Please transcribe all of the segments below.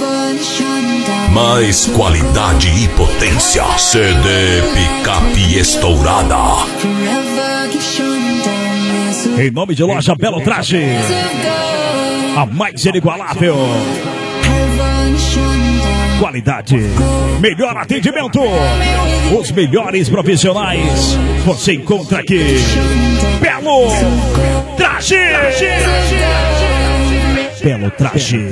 Mais qualidade e potência. CD Picape Estourada. Em nome de loja Belo Traje, a mais inigualável qualidade, melhor atendimento, os melhores profissionais você encontra aqui. Belo Traje. Belo Traje.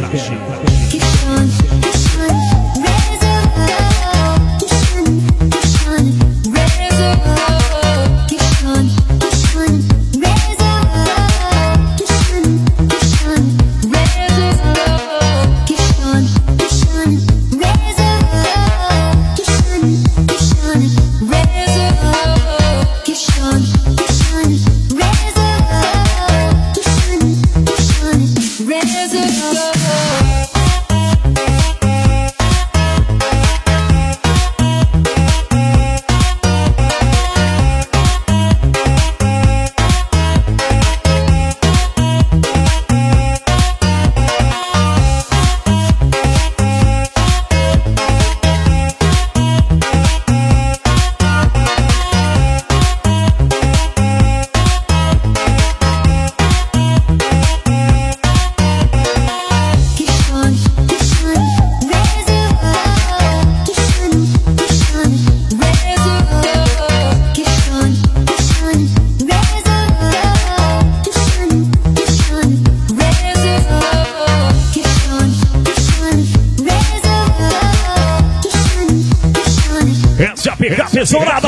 Essa é a Picape Estourada,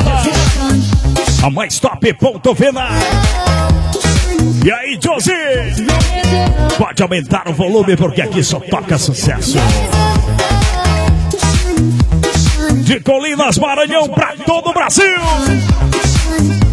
a mais top, ponto final. E aí, Josi? Pode aumentar o volume porque aqui só toca sucesso. De Colinas, Maranhão, pra todo o Brasil.